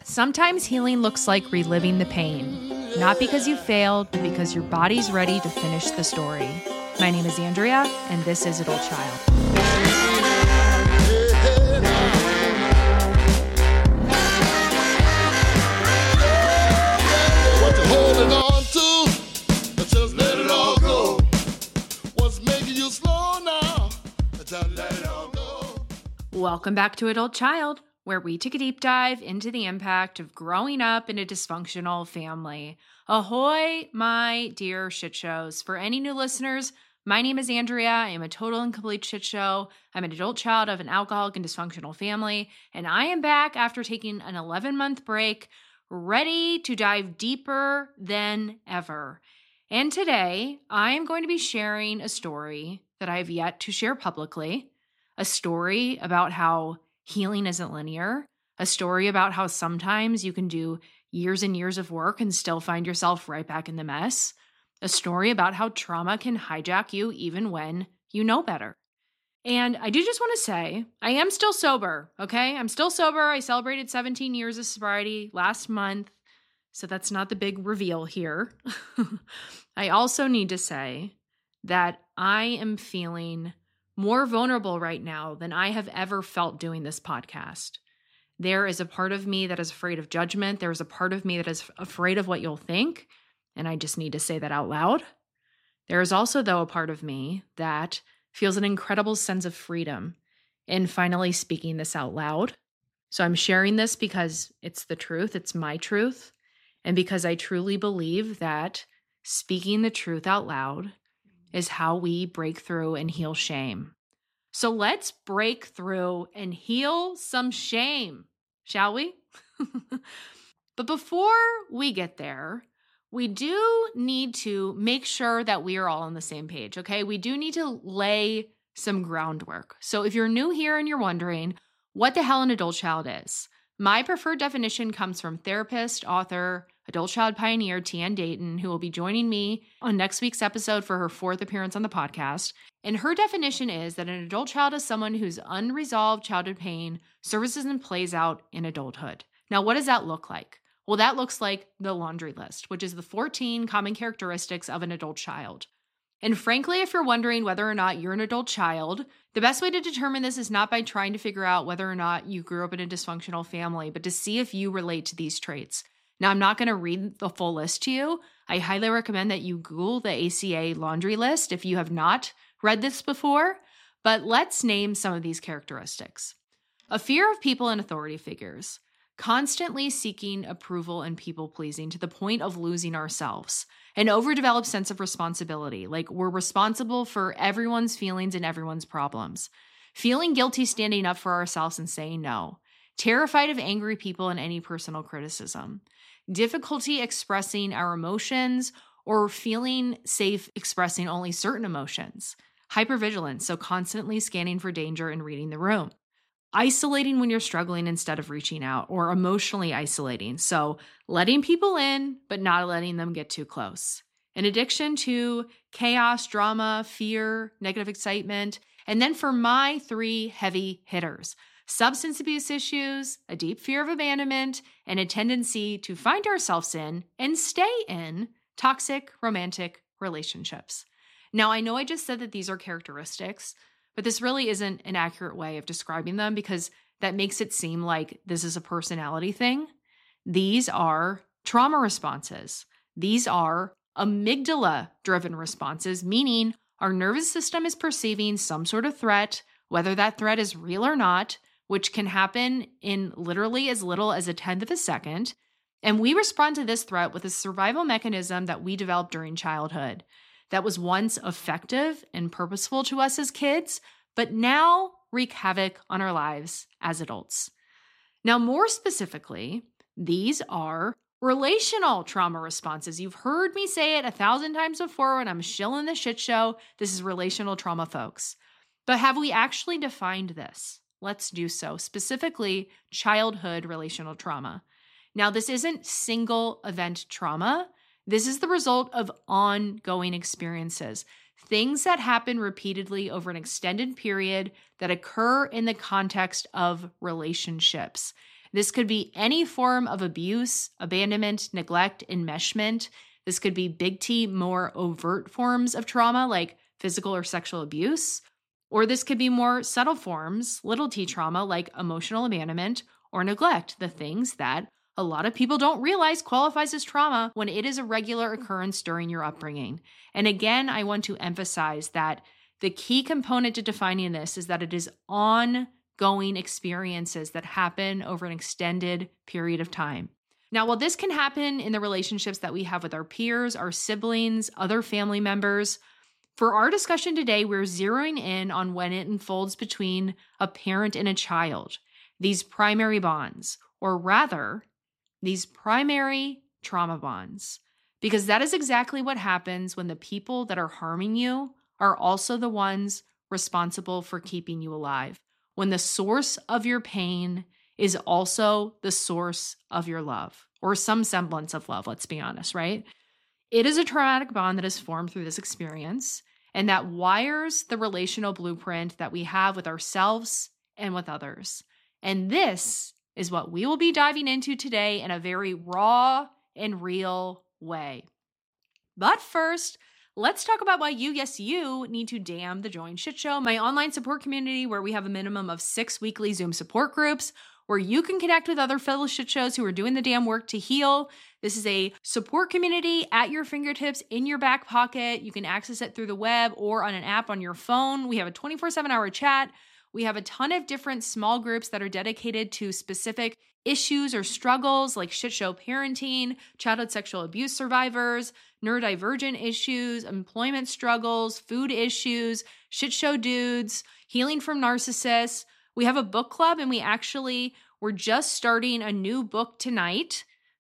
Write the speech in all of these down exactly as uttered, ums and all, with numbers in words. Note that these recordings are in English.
Sometimes healing looks like reliving the pain, not because you failed, but because your body's ready to finish the story. My name is Andrea, and this is Adult Child. What you holding on to? Just let it all go. What's making you slow now? Just let it all go. Welcome back to Adult Child, where we take a deep dive into the impact of growing up in a dysfunctional family. Ahoy, my dear shit shows. For any new listeners, my name is Andrea. I am a total and complete shit show. I'm an adult child of an alcoholic and dysfunctional family, and I am back after taking an eleven-month break, ready to dive deeper than ever. And today, I am going to be sharing a story that I have yet to share publicly, a story about how healing isn't linear, a story about how sometimes you can do years and years of work and still find yourself right back in the mess, a story about how trauma can hijack you even when you know better. And I do just want to say, I am still sober, okay? I'm still sober. I celebrated seventeen years of sobriety last month, so that's not the big reveal here. I also need to say that I am feeling more vulnerable right now than I have ever felt doing this podcast. There is a part of me that is afraid of judgment. There is a part of me that is afraid of what you'll think, and I just need to say that out loud. There is also, though, a part of me that feels an incredible sense of freedom in finally speaking this out loud. So I'm sharing this because it's the truth, it's my truth, and because I truly believe that speaking the truth out loud is how we break through and heal shame. So let's break through and heal some shame, shall we? But before we get there, we do need to make sure that we are all on the same page, okay? We do need to lay some groundwork. So if you're new here and you're wondering what the hell an adult child is, my preferred definition comes from therapist, author, adult child pioneer Tian Dayton, who will be joining me on next week's episode for her fourth appearance on the podcast. And her definition is that an adult child is someone whose unresolved childhood pain surfaces and plays out in adulthood. Now, what does that look like? Well, that looks like the laundry list, which is the fourteen common characteristics of an adult child. And frankly, if you're wondering whether or not you're an adult child, the best way to determine this is not by trying to figure out whether or not you grew up in a dysfunctional family, but to see if you relate to these traits. Now, I'm not going to read the full list to you. I highly recommend that you Google the A C A laundry list if you have not read this before, but let's name some of these characteristics. A fear of people and authority figures, constantly seeking approval and people-pleasing to the point of losing ourselves, an overdeveloped sense of responsibility, like we're responsible for everyone's feelings and everyone's problems, feeling guilty standing up for ourselves and saying no, terrified of angry people and any personal criticism, difficulty expressing our emotions or feeling safe expressing only certain emotions, hypervigilance, so constantly scanning for danger and reading the room, isolating when you're struggling instead of reaching out, or emotionally isolating, so letting people in but not letting them get too close, an addiction to chaos, drama, fear, negative excitement, and then for my three heavy hitters, substance abuse issues, a deep fear of abandonment, and a tendency to find ourselves in and stay in toxic romantic relationships. Now, I know I just said that these are characteristics, but this really isn't an accurate way of describing them because that makes it seem like this is a personality thing. These are trauma responses. These are amygdala-driven responses, meaning our nervous system is perceiving some sort of threat, whether that threat is real or not, which can happen in literally as little as a tenth of a second. And we respond to this threat with a survival mechanism that we developed during childhood that was once effective and purposeful to us as kids, but now wreak havoc on our lives as adults. Now, more specifically, these are relational trauma responses. You've heard me say it a thousand times before when I'm shilling the shit show. This is relational trauma, folks. But have we actually defined this? Let's do so. Specifically, childhood relational trauma. Now, this isn't single event trauma. This is the result of ongoing experiences, things that happen repeatedly over an extended period that occur in the context of relationships. This could be any form of abuse, abandonment, neglect, enmeshment. This could be big T, more overt forms of trauma like physical or sexual abuse. Or this could be more subtle forms, little t trauma like emotional abandonment or neglect, the things that a lot of people don't realize qualifies as trauma when it is a regular occurrence during your upbringing. And again, I want to emphasize that the key component to defining this is that it is ongoing experiences that happen over an extended period of time. Now, while this can happen in the relationships that we have with our peers, our siblings, other family members, for our discussion today, we're zeroing in on when it unfolds between a parent and a child, these primary bonds, or rather, these primary trauma bonds, because that is exactly what happens when the people that are harming you are also the ones responsible for keeping you alive, when the source of your pain is also the source of your love, or some semblance of love, let's be honest, right? It is a traumatic bond that is formed through this experience, and that wires the relational blueprint that we have with ourselves and with others. And this is what we will be diving into today in a very raw and real way. But first, let's talk about why you, yes, you, need to damn the Join Shit Show, my online support community where we have a minimum of six weekly Zoom support groups where you can connect with other fellow shit shows who are doing the damn work to heal. This is a support community at your fingertips, in your back pocket. You can access it through the web or on an app on your phone. We have a twenty-four seven hour chat. We have a ton of different small groups that are dedicated to specific issues or struggles like shit show parenting, childhood sexual abuse survivors, neurodivergent issues, employment struggles, food issues, shit show dudes, healing from narcissists. We have a book club, and we actually, we're just starting a new book tonight.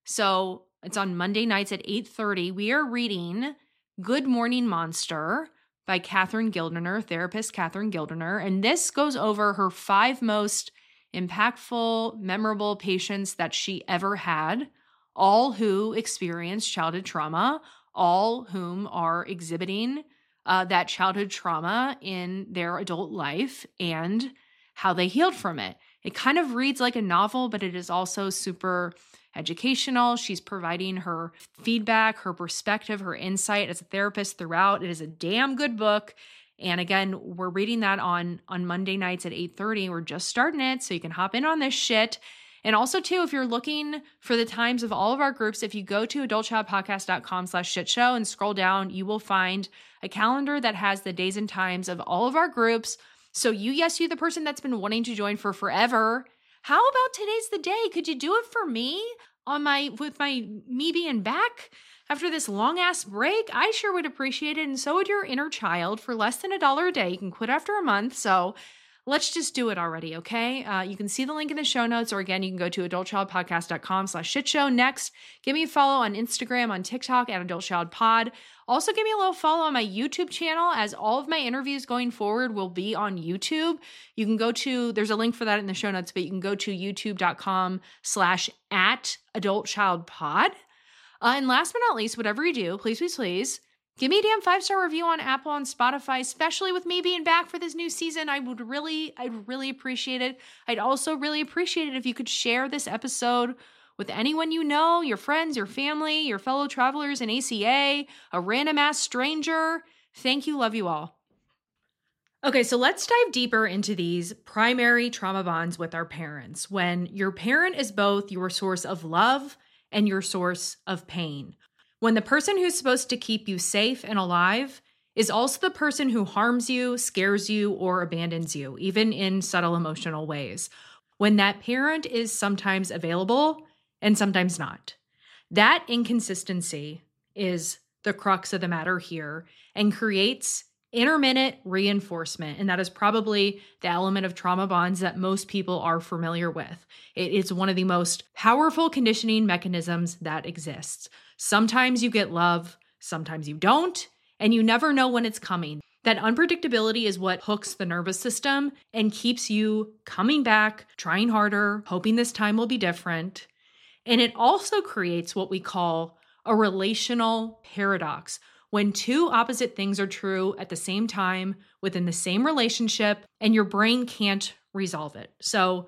So it's on Monday nights at eight thirty. We are reading Good Morning Monster by Catherine Gilderner, therapist Catherine Gilderner. And this goes over her five most impactful, memorable patients that she ever had, all who experienced childhood trauma, all whom are exhibiting uh, that childhood trauma in their adult life and how they healed from it. It kind of reads like a novel, but it is also super educational. She's providing her feedback, her perspective, her insight as a therapist throughout. It is a damn good book. And again, we're reading that on, on Monday nights at eight thirty. We're just starting it, so you can hop in on this shit. And also, too, if you're looking for the times of all of our groups, if you go to adultchildpodcast.com slash shit show and scroll down, you will find a calendar that has the days and times of all of our groups. So you, yes, you, the person that's been wanting to join for forever, how about today's the day? Could you do it for me on my, with my, me being back after this long ass break? I sure would appreciate it. And so would your inner child. For less than a dollar a day. You can quit after a month. So let's just do it already, okay? Uh, you can see the link in the show notes, or again, you can go to adultchildpodcast.com slash shit show. Next, give me a follow on Instagram, on TikTok at adultchildpod. Also, give me a little follow on my YouTube channel, as all of my interviews going forward will be on YouTube. You can go to, there's a link for that in the show notes, but you can go to youtube.com slash at adultchildpod. Uh, and last but not least, whatever you do, please, please, please, give me a damn five-star review on Apple and Spotify, especially with me being back for this new season. I would really, I'd really appreciate it. I'd also really appreciate it if you could share this episode with anyone you know, your friends, your family, your fellow travelers in A C A, a random ass stranger. Thank you. Love you all. Okay, so let's dive deeper into these primary trauma bonds with our parents, when your parent is both your source of love and your source of pain. When the person who's supposed to keep you safe and alive is also the person who harms you, scares you, or abandons you, even in subtle emotional ways. When that parent is sometimes available and sometimes not. That inconsistency is the crux of the matter here and creates intermittent reinforcement. And that is probably the element of trauma bonds that most people are familiar with. It is one of the most powerful conditioning mechanisms that exists. Sometimes you get love, sometimes you don't, and you never know when it's coming. That unpredictability is what hooks the nervous system and keeps you coming back, trying harder, hoping this time will be different. And it also creates what we call a relational paradox, when two opposite things are true at the same time within the same relationship, and your brain can't resolve it. So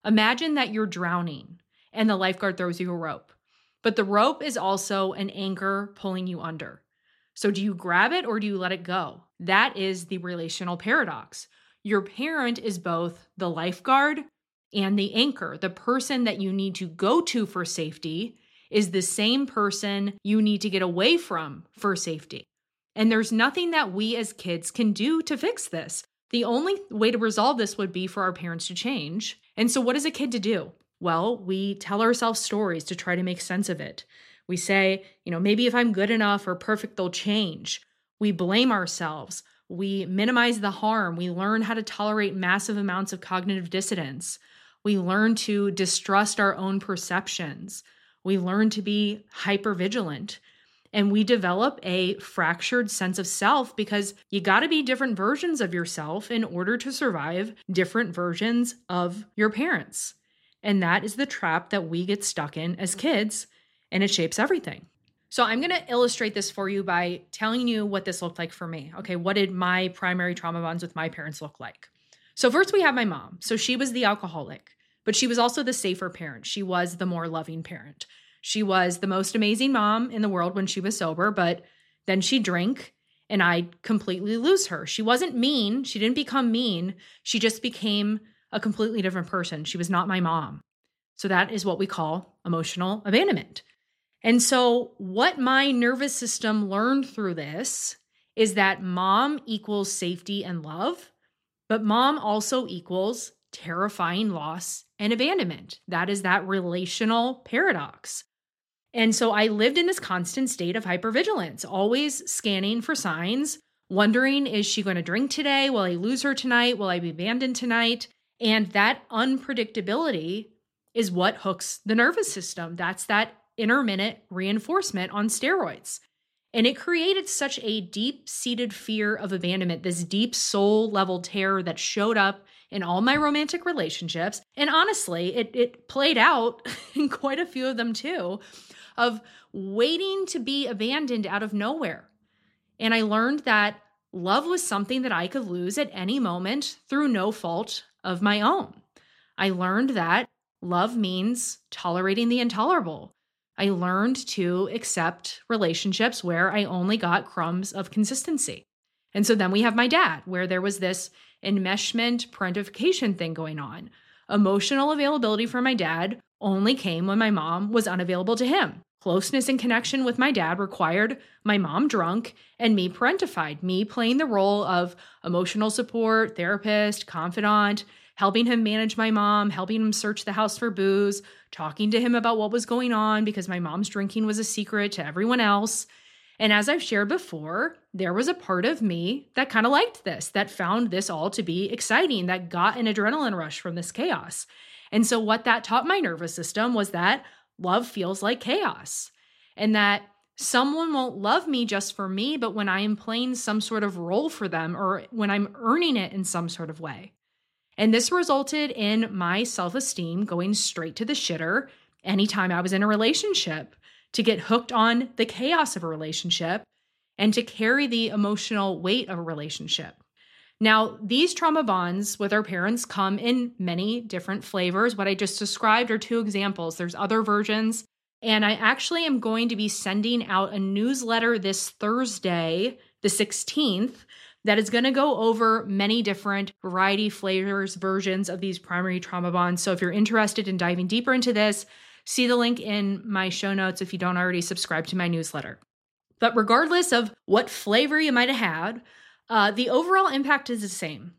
Imagine that you're drowning and the lifeguard throws you a rope, but the rope is also an anchor pulling you under. So do you grab it or do you let it go? That is the relational paradox. Your parent is both the lifeguard and the anchor. The person that you need to go to for safety is the same person you need to get away from for safety. And there's nothing that we as kids can do to fix this. The only way to resolve this would be for our parents to change. And so what is a kid to do? Well, we tell ourselves stories to try to make sense of it. We say, you know, maybe if I'm good enough or perfect, they'll change. We blame ourselves. We minimize the harm. We learn how to tolerate massive amounts of cognitive dissonance. We learn to distrust our own perceptions. We learn to be hypervigilant. And we develop a fractured sense of self because you got to be different versions of yourself in order to survive different versions of your parents. And that is the trap that we get stuck in as kids, and it shapes everything. So I'm going to illustrate this for you by telling you what this looked like for me. Okay, what did my primary trauma bonds with my parents look like? So first we have my mom. So she was the alcoholic, but she was also the safer parent. She was the more loving parent. She was the most amazing mom in the world when she was sober, but then she'd drink and I'd completely lose her. She wasn't mean. She didn't become mean. She just became a completely different person. She was not my mom. So that is what we call emotional abandonment. And so what my nervous system learned through this is that mom equals safety and love, but mom also equals terrifying loss and abandonment. That is that relational paradox. And so I lived in this constant state of hypervigilance, always scanning for signs, wondering, is she going to drink today? Will I lose her tonight? Will I be abandoned tonight? And that unpredictability is what hooks the nervous system. That's that intermittent reinforcement on steroids. And it created such a deep-seated fear of abandonment, this deep soul-level terror that showed up in all my romantic relationships. And honestly, it, it played out in quite a few of them too, of waiting to be abandoned out of nowhere. And I learned that love was something that I could lose at any moment through no fault of my own. I learned that love means tolerating the intolerable. I learned to accept relationships where I only got crumbs of consistency. And so then we have my dad, where there was this enmeshment parentification thing going on. Emotional availability for my dad only came when my mom was unavailable to him. Closeness and connection with my dad required my mom drunk and me parentified, me playing the role of emotional support, therapist, confidant, helping him manage my mom, helping him search the house for booze, talking to him about what was going on because my mom's drinking was a secret to everyone else. And as I've shared before, there was a part of me that kind of liked this, that found this all to be exciting, that got an adrenaline rush from this chaos. And so what that taught my nervous system was that love feels like chaos, and that someone won't love me just for me, but when I am playing some sort of role for them or when I'm earning it in some sort of way. And this resulted in my self-esteem going straight to the shitter anytime I was in a relationship, to get hooked on the chaos of a relationship and to carry the emotional weight of a relationship. Now, these trauma bonds with our parents come in many different flavors. What I just described are two examples. There's other versions. And I actually am going to be sending out a newsletter this Thursday, the sixteenth, that is going to go over many different variety, flavors, versions of these primary trauma bonds. So if you're interested in diving deeper into this, see the link in my show notes if you don't already subscribe to my newsletter. But regardless of what flavor you might have had, uh, the overall impact is the same.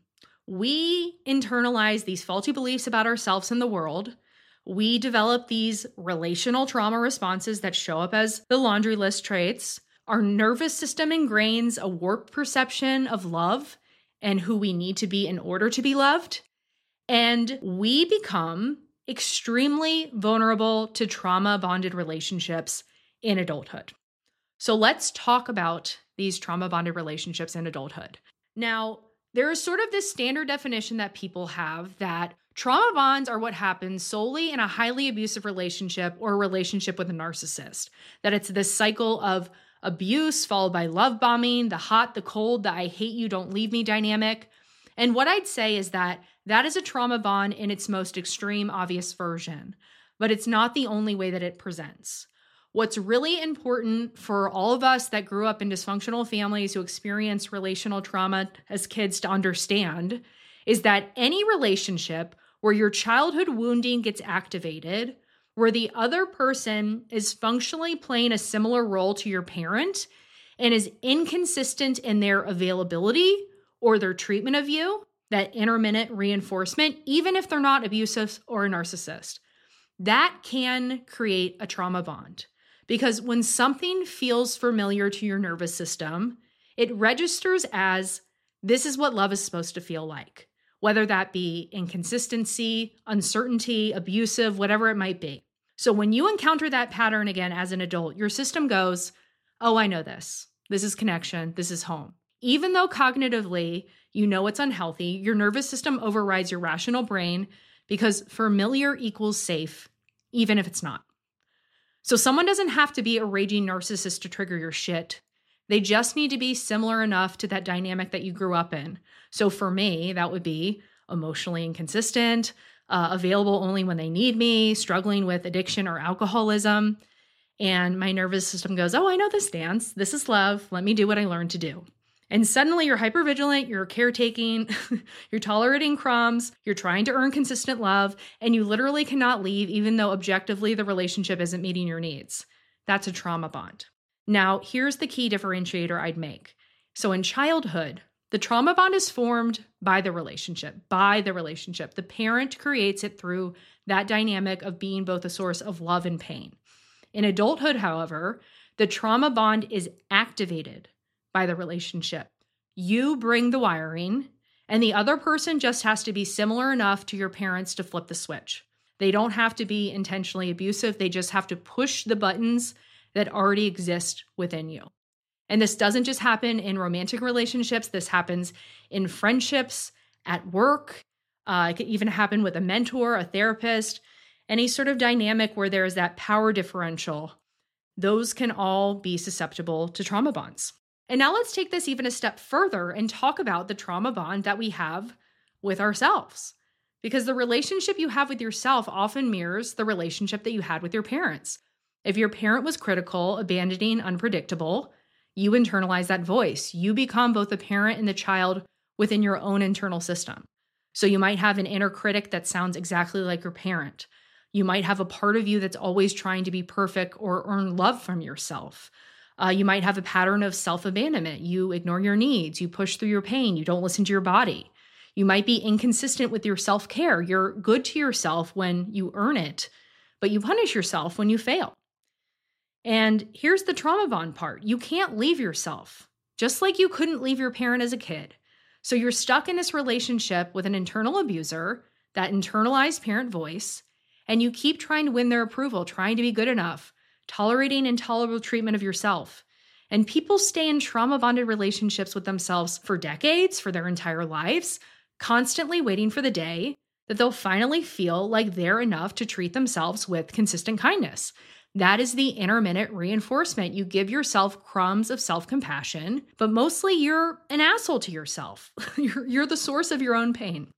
We internalize these faulty beliefs about ourselves and the world. We develop these relational trauma responses that show up as the laundry list traits. Our nervous system ingrains a warped perception of love and who we need to be in order to be loved. And we become extremely vulnerable to trauma-bonded relationships in adulthood. So let's talk about these trauma-bonded relationships in adulthood. Now, there is sort of this standard definition that people have that trauma bonds are what happens solely in a highly abusive relationship or a relationship with a narcissist. That it's this cycle of abuse followed by love bombing, the hot, the cold, the I hate you, don't leave me dynamic. And what I'd say is that That is a trauma bond in its most extreme, obvious version, but it's not the only way that it presents. What's really important for all of us that grew up in dysfunctional families who experience relational trauma as kids to understand is that any relationship where your childhood wounding gets activated, where the other person is functionally playing a similar role to your parent and is inconsistent in their availability or their treatment of you, that intermittent reinforcement, even if they're not abusive or a narcissist, that can create a trauma bond. Because when something feels familiar to your nervous system, it registers as this is what love is supposed to feel like, whether that be inconsistency, uncertainty, abusive, whatever it might be. So when you encounter that pattern again as an adult, your system goes, oh, I know this. This is connection. This is home. Even though cognitively you know it's unhealthy, your nervous system overrides your rational brain because familiar equals safe, even if it's not. So someone doesn't have to be a raging narcissist to trigger your shit. They just need to be similar enough to that dynamic that you grew up in. So for me, that would be emotionally inconsistent, uh, available only when they need me, struggling with addiction or alcoholism. And my nervous system goes, oh, I know this dance. This is love. Let me do what I learned to do. And suddenly you're hypervigilant, you're caretaking, you're tolerating crumbs, you're trying to earn consistent love, and you literally cannot leave even though objectively the relationship isn't meeting your needs. That's a trauma bond. Now, here's the key differentiator I'd make. So in childhood, the trauma bond is formed by the relationship, by the relationship. The parent creates it through that dynamic of being both a source of love and pain. In adulthood, however, the trauma bond is activated by the relationship. You bring the wiring, and the other person just has to be similar enough to your parents to flip the switch. They don't have to be intentionally abusive. They just have to push the buttons that already exist within you. And this doesn't just happen in romantic relationships. This happens in friendships, at work. Uh, it could even happen with a mentor, a therapist, any sort of dynamic where there is that power differential. Those can all be susceptible to trauma bonds. And now let's take this even a step further and talk about the trauma bond that we have with ourselves. Because the relationship you have with yourself often mirrors the relationship that you had with your parents. If your parent was critical, abandoning, unpredictable, you internalize that voice. You become both the parent and the child within your own internal system. So you might have an inner critic that sounds exactly like your parent. You might have a part of you that's always trying to be perfect or earn love from yourself. Uh, you might have a pattern of self-abandonment. You ignore your needs. You push through your pain. You don't listen to your body. You might be inconsistent with your self-care. You're good to yourself when you earn it, but you punish yourself when you fail. And here's the trauma bond part. You can't leave yourself, just like you couldn't leave your parent as a kid. So you're stuck in this relationship with an internal abuser, that internalized parent voice, and you keep trying to win their approval, trying to be good enough, tolerating intolerable treatment of yourself. And people stay in trauma-bonded relationships with themselves for decades, for their entire lives, constantly waiting for the day that they'll finally feel like they're enough to treat themselves with consistent kindness. That is the intermittent reinforcement. You give yourself crumbs of self-compassion, but mostly you're an asshole to yourself. you're, you're the source of your own pain.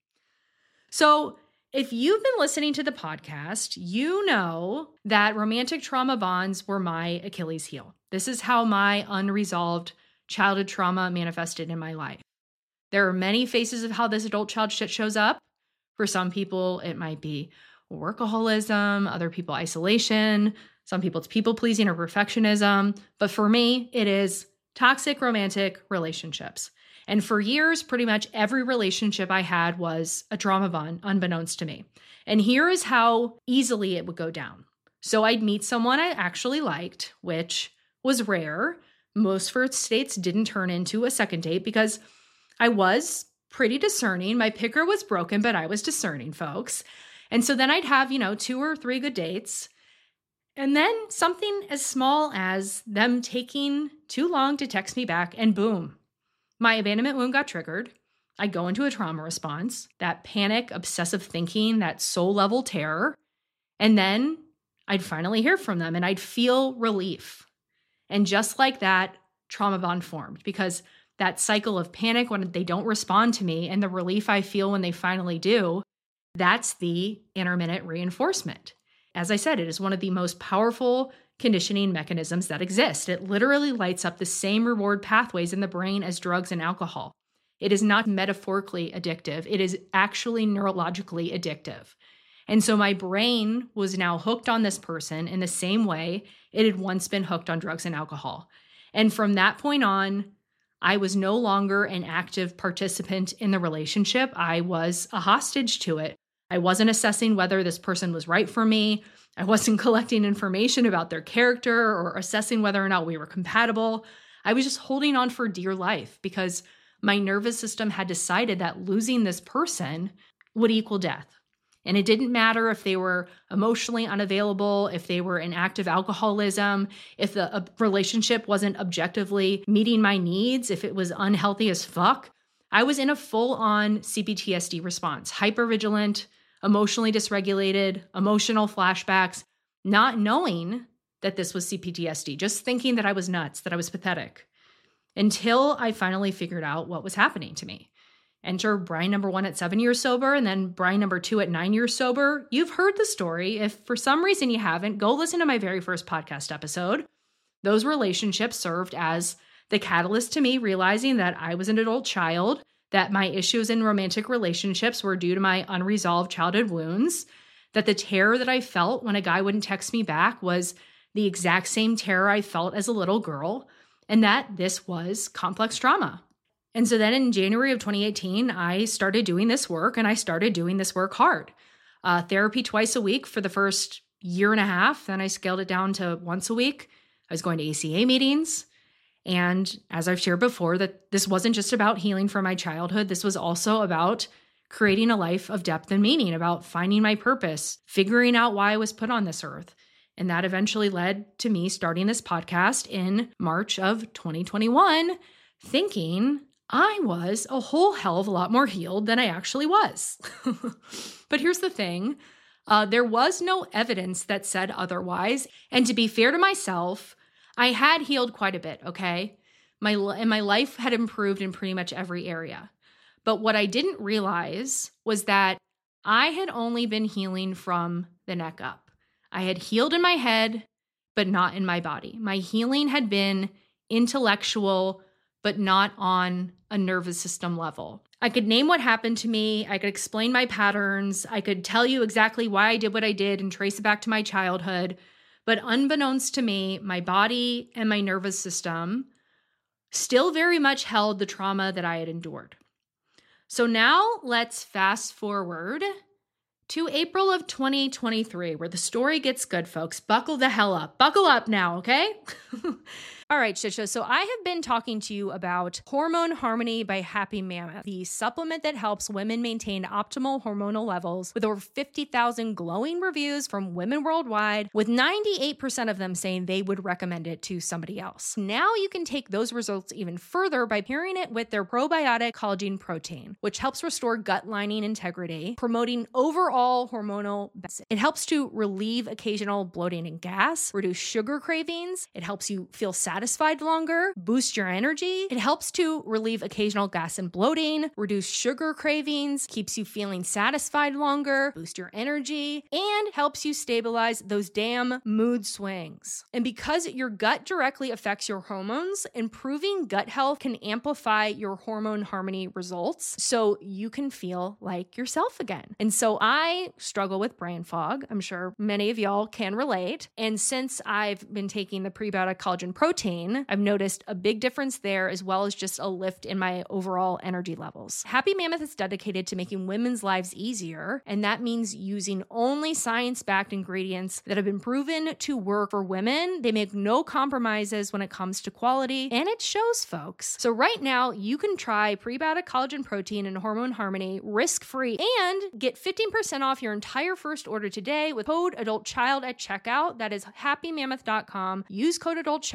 So if you've been listening to the podcast, you know that romantic trauma bonds were my Achilles heel. This is how my unresolved childhood trauma manifested in my life. There are many faces of how this adult child shit shows up. For some people, it might be workaholism, other people isolation, some people it's people-pleasing or perfectionism. But for me, it is toxic romantic relationships. And for years, pretty much every relationship I had was a trauma bond, unbeknownst to me. And here is how easily it would go down. So I'd meet someone I actually liked, which was rare. Most first dates didn't turn into a second date because I was pretty discerning. My picker was broken, but I was discerning, folks. And so then I'd have, you know, two or three good dates. And then something as small as them taking too long to text me back, and boom, my abandonment wound got triggered. I go into a trauma response, that panic, obsessive thinking, that soul-level terror. And then I'd finally hear from them and I'd feel relief. And just like that, trauma bond formed because that cycle of panic when they don't respond to me and the relief I feel when they finally do, that's the intermittent reinforcement. As I said, it is one of the most powerful conditioning mechanisms that exist. It literally lights up the same reward pathways in the brain as drugs and alcohol. It is not metaphorically addictive. It is actually neurologically addictive. And so my brain was now hooked on this person in the same way it had once been hooked on drugs and alcohol. And from that point on, I was no longer an active participant in the relationship. I was a hostage to it. I wasn't assessing whether this person was right for me. I wasn't collecting information about their character or assessing whether or not we were compatible. I was just holding on for dear life because my nervous system had decided that losing this person would equal death. And it didn't matter if they were emotionally unavailable, if they were in active alcoholism, if the uh, relationship wasn't objectively meeting my needs, if it was unhealthy as fuck. I was in a full-on C P T S D response, hypervigilant, emotionally dysregulated, emotional flashbacks, not knowing that this was C P T S D, just thinking that I was nuts, that I was pathetic, until I finally figured out what was happening to me. Enter Brian number one at seven years sober, and then Brian number two at nine years sober. You've heard the story. If for some reason you haven't, go listen to my very first podcast episode. Those relationships served as the catalyst to me realizing that I was an adult child, that my issues in romantic relationships were due to my unresolved childhood wounds, that the terror that I felt when a guy wouldn't text me back was the exact same terror I felt as a little girl, and that this was complex trauma. And so then in January of twenty eighteen, I started doing this work, and I started doing this work hard. Uh, therapy twice a week for the first year and a half. Then I scaled it down to once a week. I was going to A C A meetings. And as I've shared before, that this wasn't just about healing from my childhood. This was also about creating a life of depth and meaning, about finding my purpose, figuring out why I was put on this earth. And that eventually led to me starting this podcast in March of twenty twenty-one, thinking I was a whole hell of a lot more healed than I actually was. But here's the thing. Uh, there was no evidence that said otherwise. And to be fair to myself, I had healed quite a bit, okay? My, and my life had improved in pretty much every area. But what I didn't realize was that I had only been healing from the neck up. I had healed in my head, but not in my body. My healing had been intellectual, but not on a nervous system level. I could name what happened to me. I could explain my patterns. I could tell you exactly why I did what I did and trace it back to my childhood. But unbeknownst to me, my body and my nervous system still very much held the trauma that I had endured. So now let's fast forward to April of twenty twenty-three, where the story gets good, folks. Buckle the hell up. Buckle up now, okay? All right, shit show. So I have been talking to you about Hormone Harmony by Happy Mammoth, the supplement that helps women maintain optimal hormonal levels, with over fifty thousand glowing reviews from women worldwide, with ninety-eight percent of them saying they would recommend it to somebody else. Now you can take those results even further by pairing it with their probiotic collagen protein, which helps restore gut lining integrity, promoting overall hormonal balance. It helps to relieve occasional bloating and gas, reduce sugar cravings. It helps you feel satisfied satisfied longer, boost your energy. It helps to relieve occasional gas and bloating, reduce sugar cravings, keeps you feeling satisfied longer, boost your energy, and helps you stabilize those damn mood swings. And because your gut directly affects your hormones, improving gut health can amplify your hormone harmony results so you can feel like yourself again. And so I struggle with brain fog. I'm sure many of y'all can relate. And since I've been taking the prebiotic collagen protein, I've noticed a big difference there, as well as just a lift in my overall energy levels. Happy Mammoth is dedicated to making women's lives easier, and that means using only science-backed ingredients that have been proven to work for women. They make no compromises when it comes to quality, and it shows, folks. So right now, you can try prebiotic collagen protein and Hormone Harmony risk-free and get fifteen percent off your entire first order today with code ADULTCHILD at checkout. That is happy mammoth dot com. Use code ADULTCHILD to get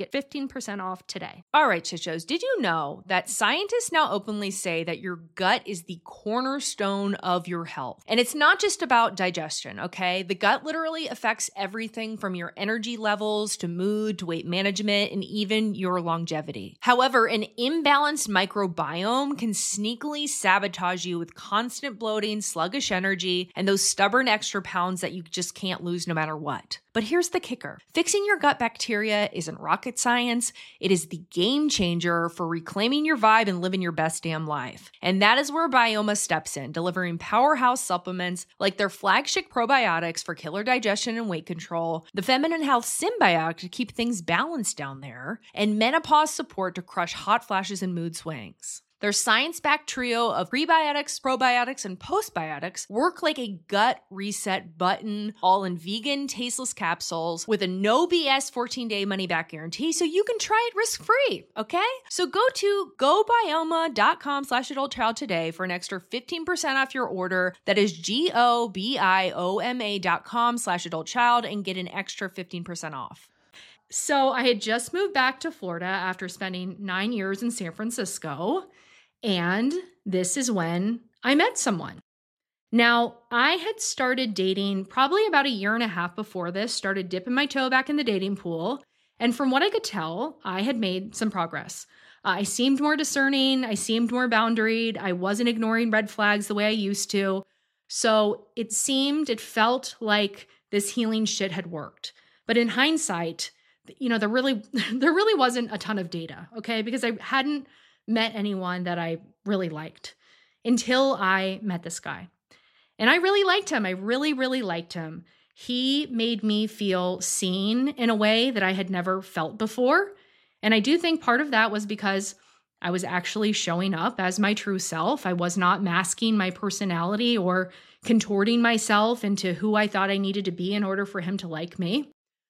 Get fifteen percent off today. All right, Chichos, did you know that scientists now openly say that your gut is the cornerstone of your health? And it's not just about digestion, okay? The gut literally affects everything from your energy levels to mood to weight management and even your longevity. However, an imbalanced microbiome can sneakily sabotage you with constant bloating, sluggish energy, and those stubborn extra pounds that you just can't lose no matter what. But here's the kicker. Fixing your gut bacteria isn't rocket science. It is the game changer for reclaiming your vibe and living your best damn life. And that is where Bioma steps in, delivering powerhouse supplements like their flagship probiotics for killer digestion and weight control, the Feminine Health Symbiotic to keep things balanced down there, and menopause support to crush hot flashes and mood swings. Their science-backed trio of prebiotics, probiotics, and postbiotics work like a gut reset button, all in vegan, tasteless capsules with a no B S fourteen-day money-back guarantee, so you can try it risk-free, okay? So go to gobioma.com slash adultchild today for an extra fifteen percent off your order. That is G-O-B-I-O-M-A dot com slash adultchild and get an extra fifteen percent off. So I had just moved back to Florida after spending nine years in San Francisco. And this is when I met someone. Now, I had started dating probably about a year and a half before this, started dipping my toe back in the dating pool. And from what I could tell, I had made some progress. Uh, I seemed more discerning. I seemed more boundaried. I wasn't ignoring red flags the way I used to. So it seemed, it felt like this healing shit had worked. But in hindsight, you know, there really, there really wasn't a ton of data, okay? Because I hadn't met anyone that I really liked until I met this guy. And I really liked him. I really, really liked him. He made me feel seen in a way that I had never felt before. And I do think part of that was because I was actually showing up as my true self. I was not masking my personality or contorting myself into who I thought I needed to be in order for him to like me.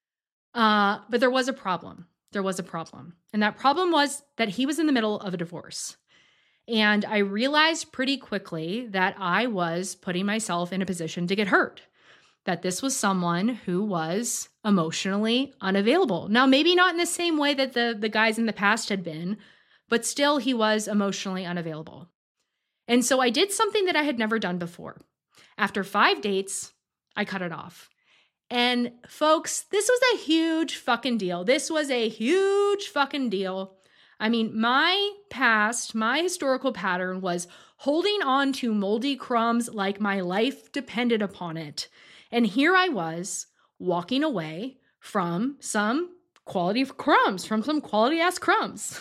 Uh, but there was a problem. There was a problem. And that problem was that he was in the middle of a divorce. And I realized pretty quickly that I was putting myself in a position to get hurt, that this was someone who was emotionally unavailable. Now, maybe not in the same way that the, the guys in the past had been, but still he was emotionally unavailable. And so I did something that I had never done before. After five dates, I cut it off. And folks, this was a huge fucking deal. This was a huge fucking deal. I mean, my past, my historical pattern was holding on to moldy crumbs like my life depended upon it. And here I was walking away from some quality crumbs, from some quality ass crumbs.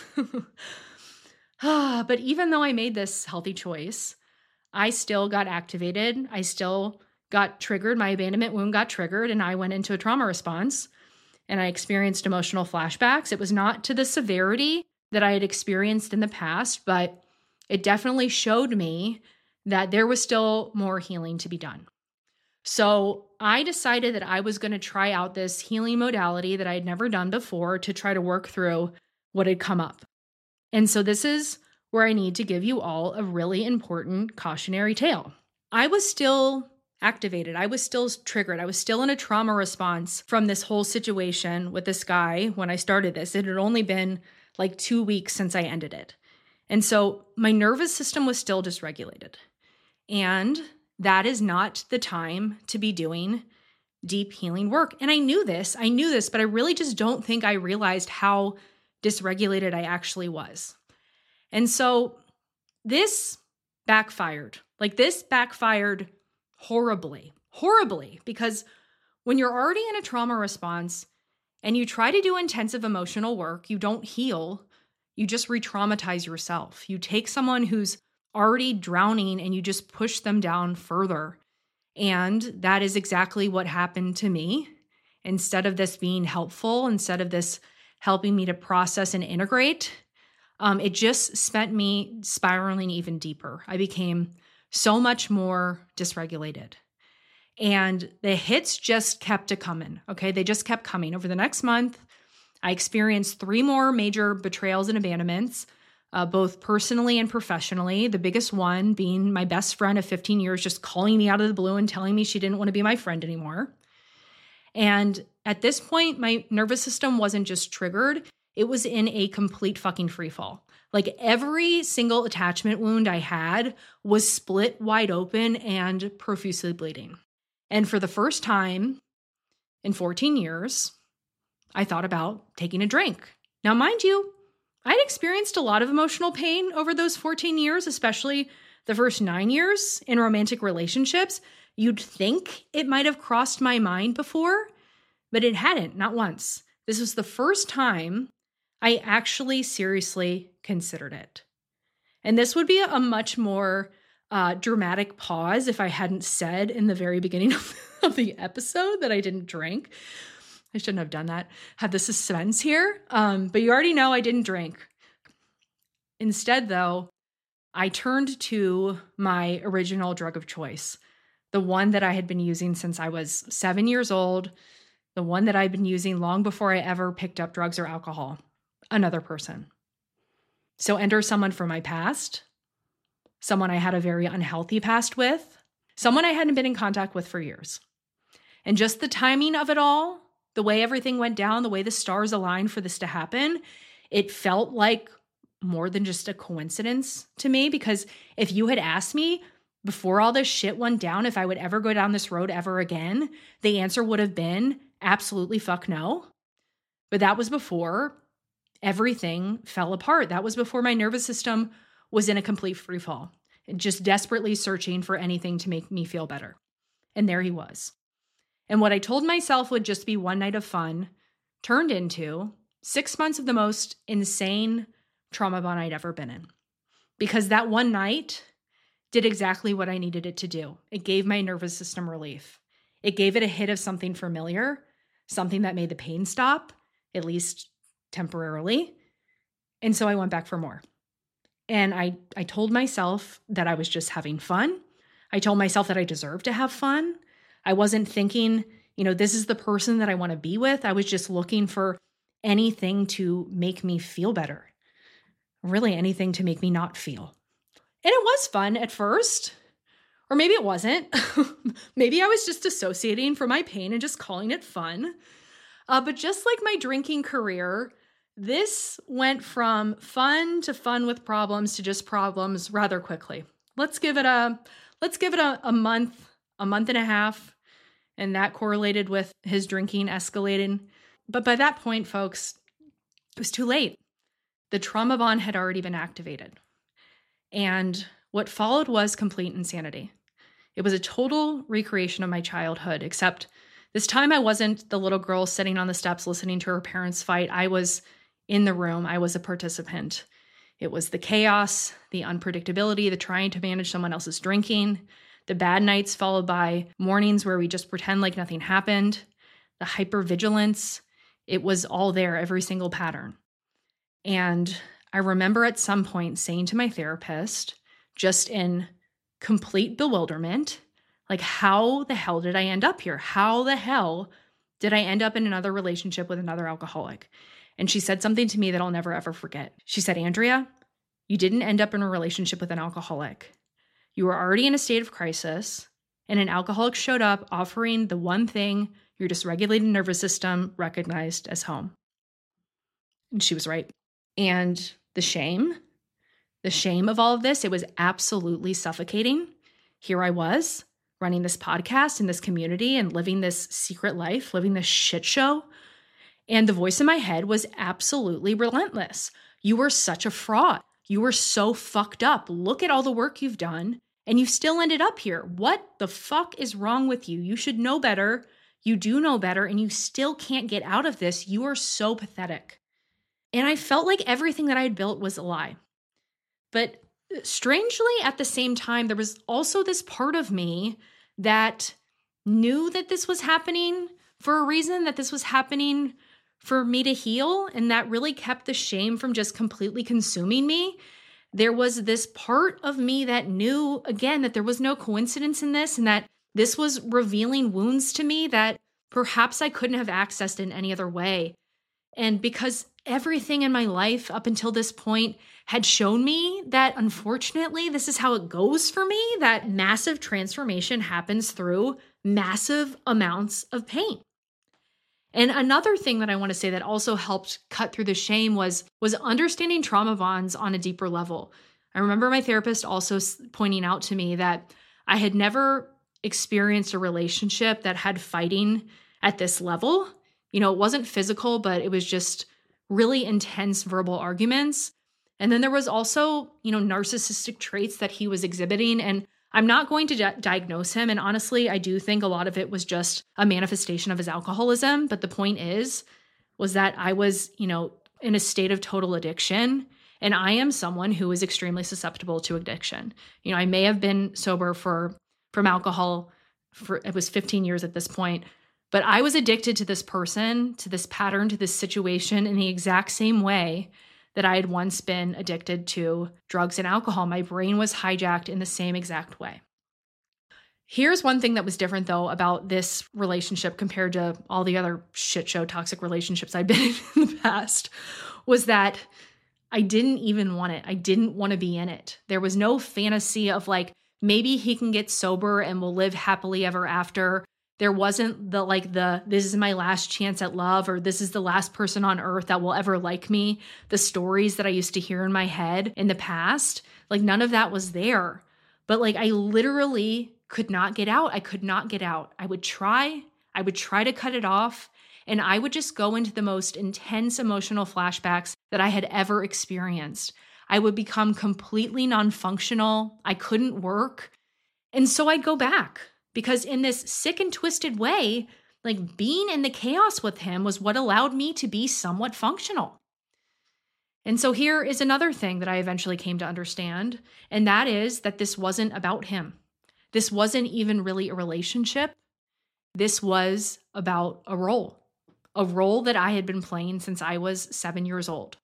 But even though I made this healthy choice, I still got activated. I still got triggered. My abandonment wound got triggered and I went into a trauma response and I experienced emotional flashbacks. It was not to the severity that I had experienced in the past, but it definitely showed me that there was still more healing to be done. So I decided that I was going to try out this healing modality that I had never done before to try to work through what had come up. And so this is where I need to give you all a really important cautionary tale. I was still activated. I was still triggered. I was still in a trauma response from this whole situation with this guy when I started this. It had only been like two weeks since I ended it. And so my nervous system was still dysregulated. And that is not the time to be doing deep healing work. And I knew this, I knew this, but I really just don't think I realized how dysregulated I actually was. And so this backfired. Like this backfired horribly, horribly, because when you're already in a trauma response and you try to do intensive emotional work, you don't heal, you just re-traumatize yourself. You take someone who's already drowning and you just push them down further. And that is exactly what happened to me. Instead of this being helpful, instead of this helping me to process and integrate, um, it just sent me spiraling even deeper. I became so much more dysregulated. And the hits just kept a coming, okay? They just kept coming. Over the next month, I experienced three more major betrayals and abandonments, uh, both personally and professionally. The biggest one being my best friend of fifteen years just calling me out of the blue and telling me she didn't want to be my friend anymore. And at this point, my nervous system wasn't just triggered, it was in a complete fucking free fall. Like every single attachment wound I had was split wide open and profusely bleeding. And for the first time in fourteen years, I thought about taking a drink. Now, mind you, I'd experienced a lot of emotional pain over those fourteen years, especially the first nine years in romantic relationships. You'd think it might have crossed my mind before, but it hadn't, not once. This was the first time I actually seriously considered it. And this would be a much more uh, dramatic pause if I hadn't said in the very beginning of, of the episode that I didn't drink. I shouldn't have done that. Have the suspense here. Um, but you already know I didn't drink. Instead, though, I turned to my original drug of choice, the one that I had been using since I was seven years old, the one that I'd been using long before I ever picked up drugs or alcohol, another person. So enter someone from my past, someone I had a very unhealthy past with, someone I hadn't been in contact with for years. And just the timing of it all, the way everything went down, the way the stars aligned for this to happen, it felt like more than just a coincidence to me, because if you had asked me before all this shit went down if I would ever go down this road ever again, the answer would have been absolutely fuck no. But that was before everything fell apart. That was before my nervous system was in a complete free fall, just desperately searching for anything to make me feel better. And there he was. And what I told myself would just be one night of fun turned into six months of the most insane trauma bond I'd ever been in. Because that one night did exactly what I needed it to do. It gave my nervous system relief. It gave it a hit of something familiar, something that made the pain stop, at least temporarily. And so I went back for more. And I, I told myself that I was just having fun. I told myself that I deserved to have fun. I wasn't thinking, you know, this is the person that I want to be with. I was just looking for anything to make me feel better. Really anything to make me not feel. And it was fun at first. Or maybe it wasn't. Maybe I was just dissociating from my pain and just calling it fun. Uh, but just like my drinking career, this went from fun to fun with problems to just problems rather quickly. Let's give it a let's give it a, a month, a month and a half. And that correlated with his drinking escalating. But by that point, folks, it was too late. The trauma bond had already been activated. And what followed was complete insanity. It was a total recreation of my childhood, except this time I wasn't the little girl sitting on the steps listening to her parents fight. I was in the room. I was a participant. It was the chaos, the unpredictability, the trying to manage someone else's drinking, the bad nights followed by mornings where we just pretend like nothing happened, the hypervigilance. It was all there, every single pattern. And I remember at some point saying to my therapist, just in complete bewilderment, like, how the hell did I end up here? How the hell did I end up in another relationship with another alcoholic? And she said something to me that I'll never ever forget. She said, Andrea, you didn't end up in a relationship with an alcoholic. You were already in a state of crisis, and an alcoholic showed up offering the one thing your dysregulated nervous system recognized as home. And she was right. And the shame, the shame of all of this, it was absolutely suffocating. Here I was running this podcast in this community and living this secret life, living this shit show. And the voice in my head was absolutely relentless. You were such a fraud. You were so fucked up. Look at all the work you've done, and you still ended up here. What the fuck is wrong with you? You should know better. You do know better, and you still can't get out of this. You are so pathetic. And I felt like everything that I had built was a lie. But strangely, at the same time, there was also this part of me that knew that this was happening for a reason, that this was happening for me to heal, and that really kept the shame from just completely consuming me. There was this part of me that knew, again, that there was no coincidence in this, and that this was revealing wounds to me that perhaps I couldn't have accessed in any other way. And because everything in my life up until this point had shown me that, unfortunately, this is how it goes for me, that massive transformation happens through massive amounts of pain. And another thing that I want to say that also helped cut through the shame was, was understanding trauma bonds on a deeper level. I remember my therapist also pointing out to me that I had never experienced a relationship that had fighting at this level. You know, it wasn't physical, but it was just really intense verbal arguments. And then there was also, you know, narcissistic traits that he was exhibiting. And I'm not going to di- diagnose him. And honestly, I do think a lot of it was just a manifestation of his alcoholism. But the point is, was that I was, you know, in a state of total addiction. And I am someone who is extremely susceptible to addiction. You know, I may have been sober for from alcohol for, it was fifteen years at this point, but I was addicted to this person, to this pattern, to this situation in the exact same way that I had once been addicted to drugs and alcohol. My brain was hijacked in the same exact way. Here's one thing that was different, though, about this relationship compared to all the other shit show toxic relationships I'd been in in the past, was that I didn't even want it. I didn't want to be in it. There was no fantasy of like, maybe he can get sober and we'll live happily ever after. There wasn't the like the, this is my last chance at love, or this is the last person on earth that will ever like me. The stories that I used to hear in my head in the past, like none of that was there. But like I literally could not get out. I could not get out. I would try, I would try to cut it off. And I would just go into the most intense emotional flashbacks that I had ever experienced. I would become completely non-functional. I couldn't work. And so I'd go back. Because in this sick and twisted way, like being in the chaos with him was what allowed me to be somewhat functional. And so here is another thing that I eventually came to understand, and that is that this wasn't about him. This wasn't even really a relationship. This was about a role, a role that I had been playing since I was seven years old.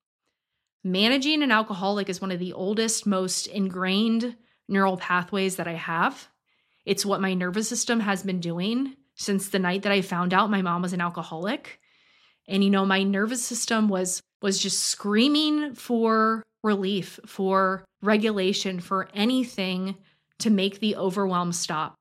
Managing an alcoholic is one of the oldest, most ingrained neural pathways that I have. It's what my nervous system has been doing since the night that I found out my mom was an alcoholic. And, you know, my nervous system was, was just screaming for relief, for regulation, for anything to make the overwhelm stop.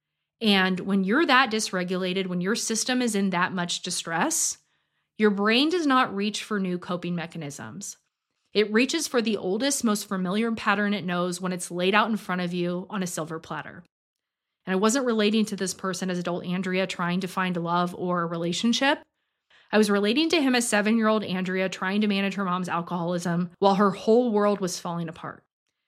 And when you're that dysregulated, when your system is in that much distress, your brain does not reach for new coping mechanisms. It reaches for the oldest, most familiar pattern it knows when it's laid out in front of you on a silver platter. And I wasn't relating to this person as adult Andrea trying to find love or a relationship. I was relating to him as seven-year-old Andrea trying to manage her mom's alcoholism while her whole world was falling apart.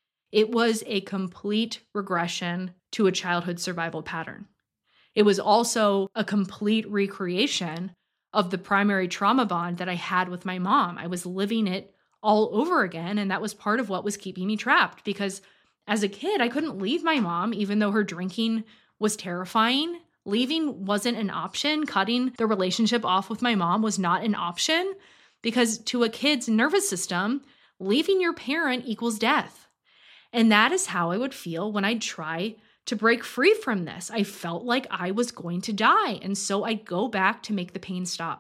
It was a complete regression to a childhood survival pattern. It was also a complete recreation of the primary trauma bond that I had with my mom. I was living it all over again, and that was part of what was keeping me trapped because as a kid, I couldn't leave my mom, even though her drinking was terrifying. Leaving wasn't an option. Cutting the relationship off with my mom was not an option because to a kid's nervous system, leaving your parent equals death. And that is how I would feel when I'd try to break free from this. I felt like I was going to die. And so I'd go back to make the pain stop.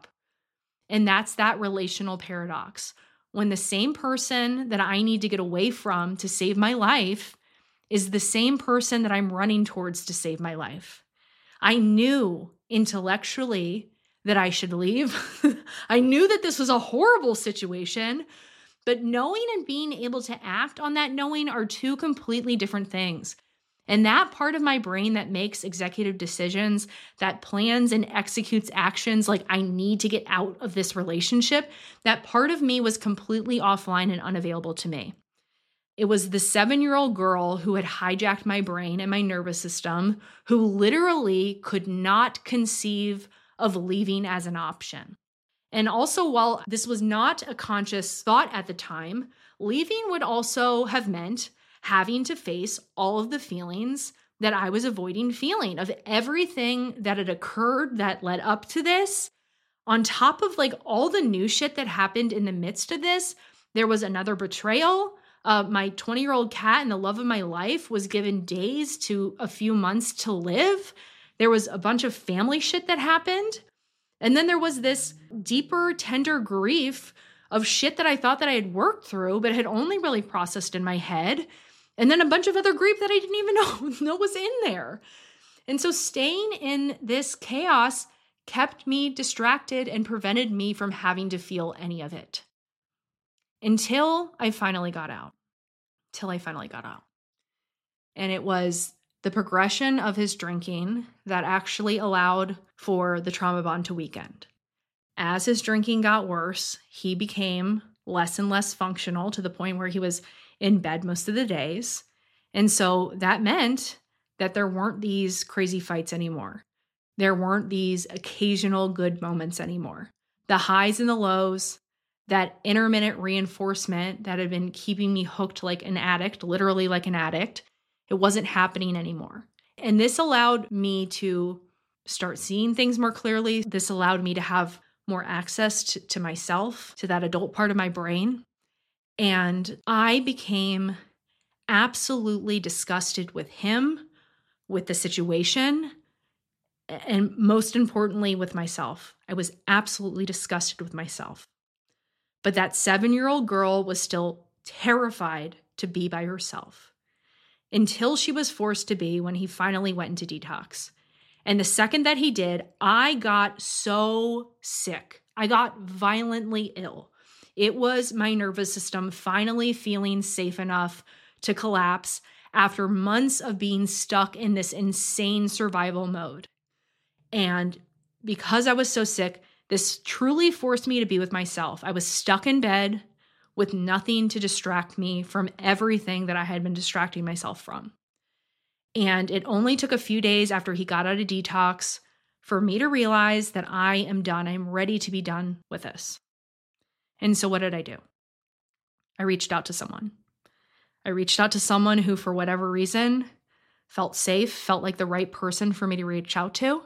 And that's that relational paradox. When the same person that I need to get away from to save my life is the same person that I'm running towards to save my life. I knew intellectually that I should leave. I knew that this was a horrible situation, but knowing and being able to act on that knowing are two completely different things. And that part of my brain that makes executive decisions, that plans and executes actions like I need to get out of this relationship, that part of me was completely offline and unavailable to me. It was the seven-year-old girl who had hijacked my brain and my nervous system, who literally could not conceive of leaving as an option. And also, while this was not a conscious thought at the time, leaving would also have meant having to face all of the feelings that I was avoiding feeling, of everything that had occurred that led up to this. On top of like all the new shit that happened in the midst of this, there was another betrayal. Uh, my twenty-year-old cat and the love of my life was given days to a few months to live. There was a bunch of family shit that happened. And then there was this deeper, tender grief of shit that I thought that I had worked through, but had only really processed in my head. And then a bunch of other grief that I didn't even know, know was in there. And so staying in this chaos kept me distracted and prevented me from having to feel any of it. Until I finally got out. Till I finally got out. And it was the progression of his drinking that actually allowed for the trauma bond to weaken. As his drinking got worse, he became less and less functional to the point where he was in bed most of the days. And so that meant that there weren't these crazy fights anymore. There weren't these occasional good moments anymore. The highs and the lows, that intermittent reinforcement that had been keeping me hooked like an addict, literally like an addict, it wasn't happening anymore. And this allowed me to start seeing things more clearly. This allowed me to have more access to, to myself, to that adult part of my brain. And I became absolutely disgusted with him, with the situation, and most importantly, with myself. I was absolutely disgusted with myself. But that seven-year-old girl was still terrified to be by herself until she was forced to be when he finally went into detox. And the second that he did, I got so sick. I got violently ill. It was my nervous system finally feeling safe enough to collapse after months of being stuck in this insane survival mode. And because I was so sick, this truly forced me to be with myself. I was stuck in bed with nothing to distract me from everything that I had been distracting myself from. And it only took a few days after he got out of detox for me to realize that I am done. I'm ready to be done with this. And so what did I do? I reached out to someone. I reached out to someone who, for whatever reason, felt safe, felt like the right person for me to reach out to.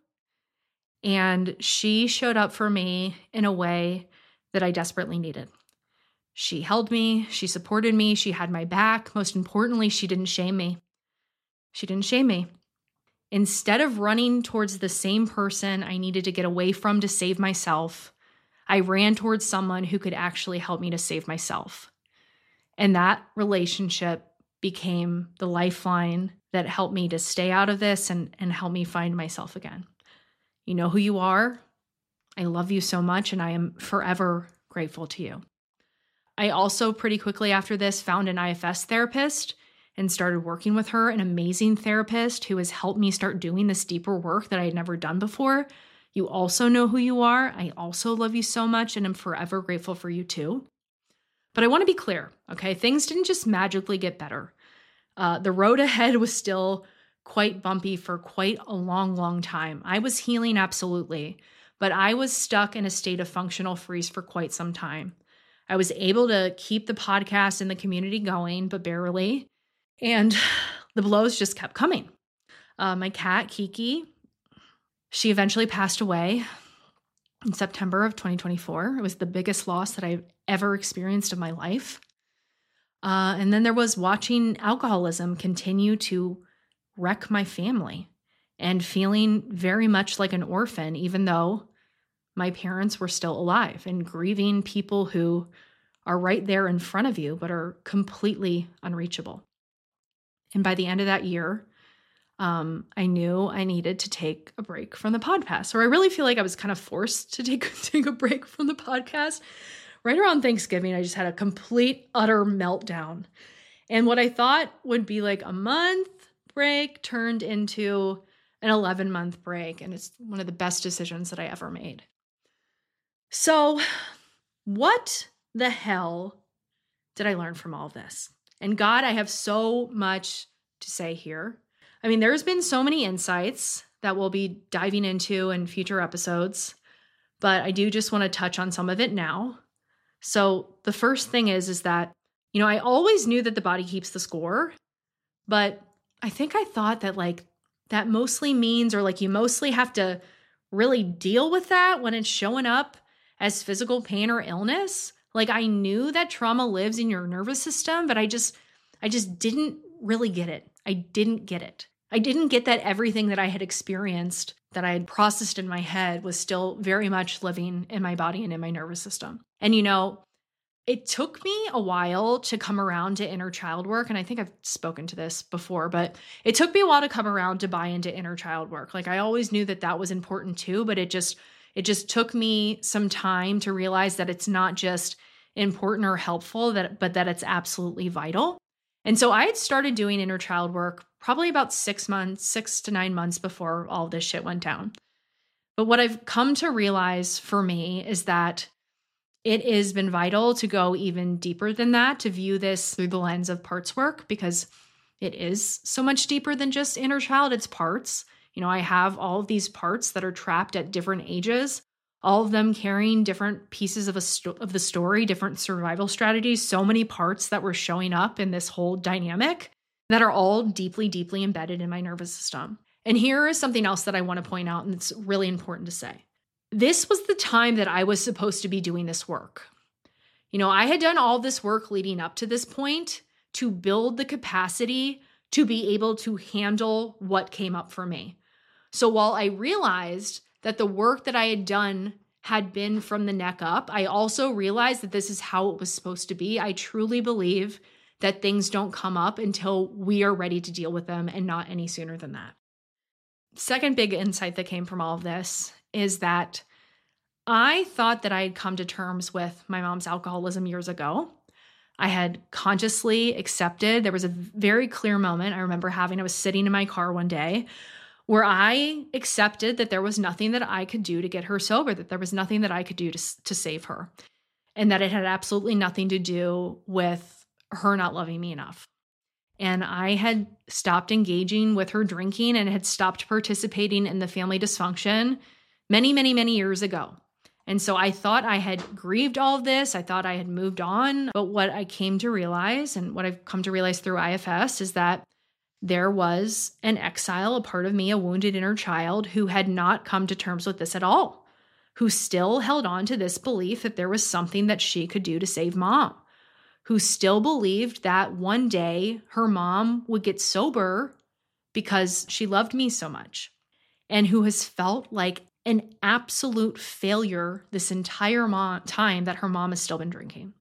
And she showed up for me in a way that I desperately needed. She held me, she supported me, she had my back. Most importantly, she didn't shame me. She didn't shame me. Instead of running towards the same person I needed to get away from to save myself, I ran towards someone who could actually help me to save myself. And that relationship became the lifeline that helped me to stay out of this and, and help me find myself again. You know who you are. I love you so much, and I am forever grateful to you. I also pretty quickly after this found an I F S therapist and started working with her, an amazing therapist who has helped me start doing this deeper work that I had never done before. You also know who you are. I also love you so much, and I'm forever grateful for you too. But I want to be clear, okay? Things didn't just magically get better. Uh, the road ahead was still quite bumpy for quite a long, long time. I was healing, absolutely, but I was stuck in a state of functional freeze for quite some time. I was able to keep the podcast and the community going, but barely. And the blows just kept coming. Uh, my cat, Kiki, she eventually passed away in September of twenty twenty-four. It was the biggest loss that I've ever experienced in my life. Uh, and then there was watching alcoholism continue to wreck my family and feeling very much like an orphan, even though my parents were still alive, and grieving people who are right there in front of you, but are completely unreachable. And by the end of that year, um, I knew I needed to take a break from the podcast. Or I really feel like I was kind of forced to take, take a break from the podcast. Right around Thanksgiving, I just had a complete, utter meltdown. And what I thought would be like a month break turned into an eleven-month break. And it's one of the best decisions that I ever made. So what the hell did I learn from all of this? And God, I have so much to say here. I mean, there's been so many insights that we'll be diving into in future episodes, but I do just want to touch on some of it now. So the first thing is, is that, you know, I always knew that the body keeps the score, but I think I thought that like that mostly means, or like you mostly have to really deal with that when it's showing up as physical pain or illness. Like I knew that trauma lives in your nervous system, but I just, I just didn't really get it. I didn't get it. I didn't get that everything that I had experienced, that I had processed in my head, was still very much living in my body and in my nervous system. And you know, It took me a while to come around to inner child work. And I think I've spoken to this before, but it took me a while to come around to buy into inner child work. Like I always knew that that was important too, but it just, it just took me some time to realize that it's not just important or helpful, that, but that it's absolutely vital. And so I had started doing inner child work probably about six months, six to nine months before all this shit went down. But what I've come to realize for me is that it has been vital to go even deeper than that, to view this through the lens of parts work, because it is so much deeper than just inner child. It's parts. You know, I have all of these parts that are trapped at different ages, all of them carrying different pieces of a sto- of the story, different survival strategies, so many parts that were showing up in this whole dynamic that are all deeply, deeply embedded in my nervous system. And here is something else that I want to point out, and it's really important to say. This was the time that I was supposed to be doing this work. You know, I had done all this work leading up to this point to build the capacity to be able to handle what came up for me. So while I realized that the work that I had done had been from the neck up, I also realized that this is how it was supposed to be. I truly believe that things don't come up until we are ready to deal with them, and not any sooner than that. Second big insight that came from all of this is that I thought that I had come to terms with my mom's alcoholism years ago. I had consciously accepted. There was a very clear moment I remember having. I was sitting in my car one day where I accepted that there was nothing that I could do to get her sober, that there was nothing that I could do to, to save her, and that it had absolutely nothing to do with her not loving me enough. And I had stopped engaging with her drinking and had stopped participating in the family dysfunction many, many, many years ago. And so I thought I had grieved all of this. I thought I had moved on. But what I came to realize, and what I've come to realize through I F S, is that there was an exile, a part of me, a wounded inner child, who had not come to terms with this at all, who still held on to this belief that there was something that she could do to save mom, who still believed that one day her mom would get sober because she loved me so much, and who has felt like an absolute failure this entire mo- time that her mom has still been drinking.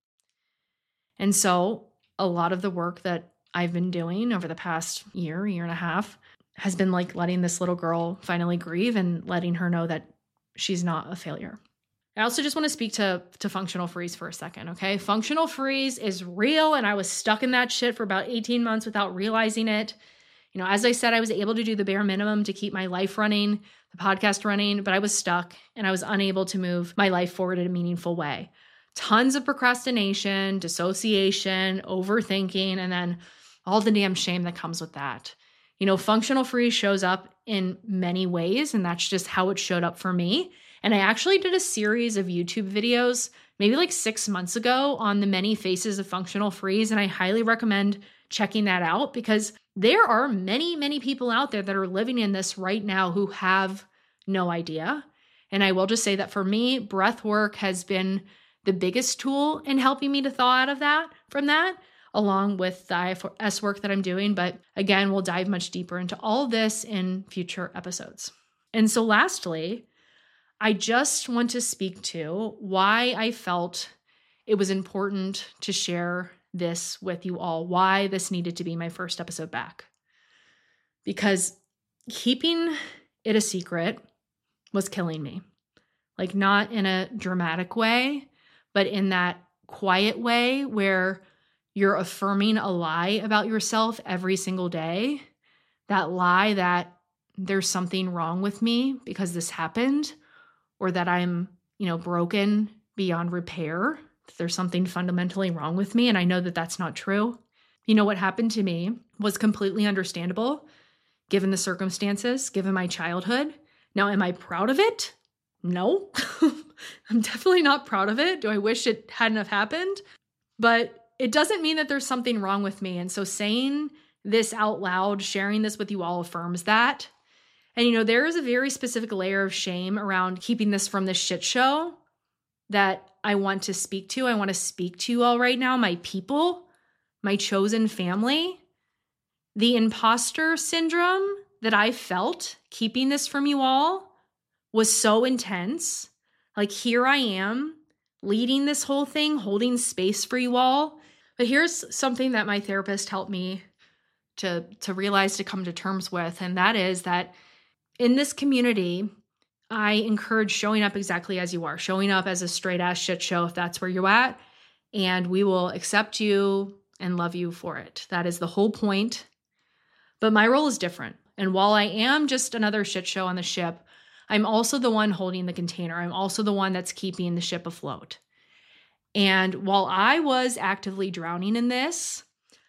And so a lot of the work that I've been doing over the past year, year and a half, has been like letting this little girl finally grieve and letting her know that she's not a failure. I also just want to speak to, to functional freeze for a second, okay? Functional freeze is real, and I was stuck in that shit for about eighteen months without realizing it. You know, as I said, I was able to do the bare minimum to keep my life running, the podcast running, but I was stuck and I was unable to move my life forward in a meaningful way. Tons of procrastination, dissociation, overthinking, and then all the damn shame that comes with that. You know, functional freeze shows up in many ways, and that's just how it showed up for me. And I actually did a series of YouTube videos maybe like six months ago on the many faces of functional freeze, and I highly recommend checking that out, because there are many, many people out there that are living in this right now who have no idea. And I will just say that for me, breath work has been the biggest tool in helping me to thaw out of that, from that, along with the I F S work that I'm doing. But again, we'll dive much deeper into all of this in future episodes. And so lastly, I just want to speak to why I felt it was important to share this with you all, why this needed to be my first episode back. Because keeping it a secret was killing me. Like, not in a dramatic way, but in that quiet way where you're affirming a lie about yourself every single day. That lie that there's something wrong with me because this happened, or that I'm, you know, broken beyond repair. There's something fundamentally wrong with me, and I know that that's not true. You know, what happened to me was completely understandable, given the circumstances, given my childhood. Now, am I proud of it? No. I'm definitely not proud of it. Do I wish it hadn't have happened? But it doesn't mean that there's something wrong with me. And so saying this out loud, sharing this with you all, affirms that. And, you know, there is a very specific layer of shame around keeping this from this shit show that I want to speak to. I want to speak to you all right now, my people, my chosen family. The imposter syndrome that I felt keeping this from you all was so intense. Like, here I am, leading this whole thing, holding space for you all. But here's something that my therapist helped me to, to realize, to come to terms with, and that is that in this community, I encourage showing up exactly as you are, showing up as a straight ass shit show if that's where you're at, and we will accept you and love you for it. That is the whole point. But my role is different. And while I am just another shit show on the ship, I'm also the one holding the container. I'm also the one that's keeping the ship afloat. And while I was actively drowning in this,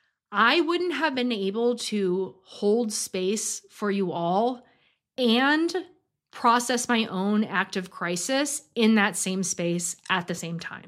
I wouldn't have been able to hold space for you all and process my own active crisis in that same space at the same time.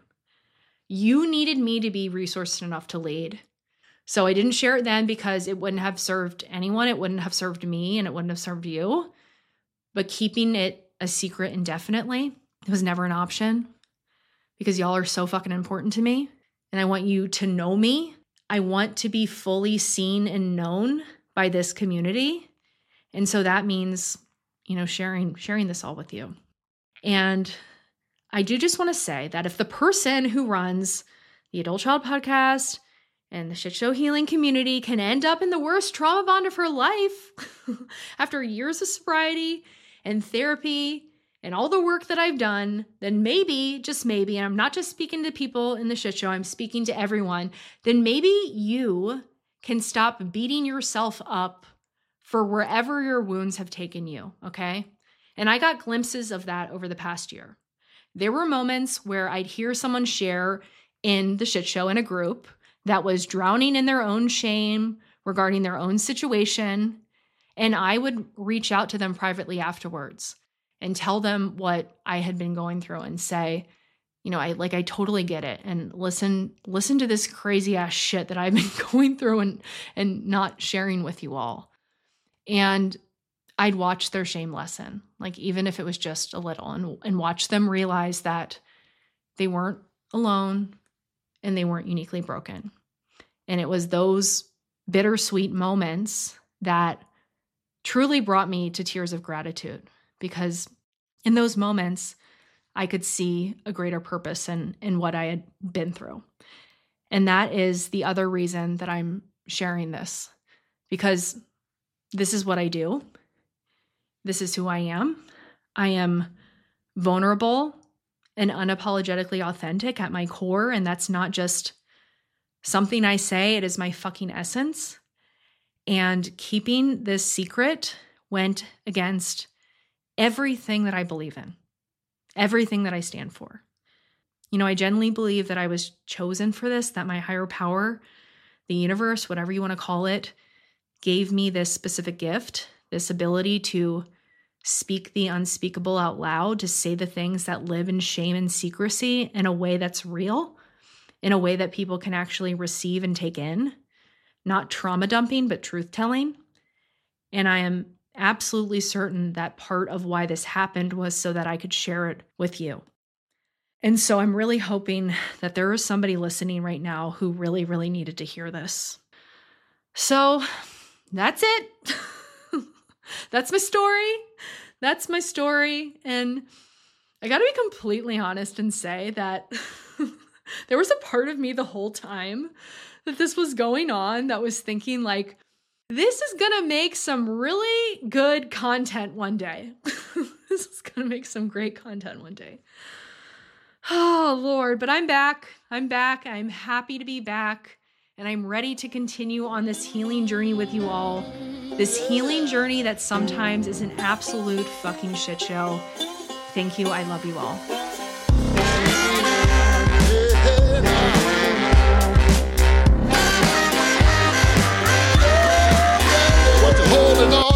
You needed me to be resourced enough to lead. So I didn't share it then because it wouldn't have served anyone. It wouldn't have served me, and it wouldn't have served you. But keeping it a secret indefinitely was never an option because y'all are so fucking important to me. And I want you to know me. I want to be fully seen and known by this community. And so that means, you know, sharing, sharing this all with you. And I do just want to say that if the person who runs the Adult Child Podcast and the Shit Show Healing community can end up in the worst trauma bond of her life after years of sobriety and therapy and all the work that I've done, then maybe, just maybe, and I'm not just speaking to people in the shit show, I'm speaking to everyone, then maybe you can stop beating yourself up for wherever your wounds have taken you, okay? And I got glimpses of that over the past year. There were moments where I'd hear someone share in the shit show in a group that was drowning in their own shame regarding their own situation, and I would reach out to them privately afterwards and tell them what I had been going through and say, you know, I like I totally get it, and listen listen to this crazy ass shit that I've been going through and and not sharing with you all. And I'd watch their shame lessen, like even if it was just a little, and, and watch them realize that they weren't alone and they weren't uniquely broken. And it was those bittersweet moments that truly brought me to tears of gratitude, because in those moments, I could see a greater purpose in, in what I had been through. And that is the other reason that I'm sharing this, because this is what I do. This is who I am. I am vulnerable and unapologetically authentic at my core, and that's not just something I say, it is my fucking essence. And keeping this secret went against everything that I believe in, everything that I stand for. You know, I genuinely believe that I was chosen for this, that my higher power, the universe, whatever you want to call it, gave me this specific gift, this ability to speak the unspeakable out loud, to say the things that live in shame and secrecy in a way that's real, in a way that people can actually receive and take in, not trauma dumping, but truth telling. And I am absolutely certain that part of why this happened was so that I could share it with you. And so I'm really hoping that there is somebody listening right now who really, really needed to hear this. So that's it. That's my story. That's my story. And I got to be completely honest and say that there was a part of me the whole time that this was going on that was thinking like, this is going to make some really good content one day. This is going to make some great content one day. Oh, Lord. But I'm back. I'm back. I'm happy to be back. And I'm ready to continue on this healing journey with you all. This healing journey that sometimes is an absolute fucking shit show. Thank you. I love you all. What you holding on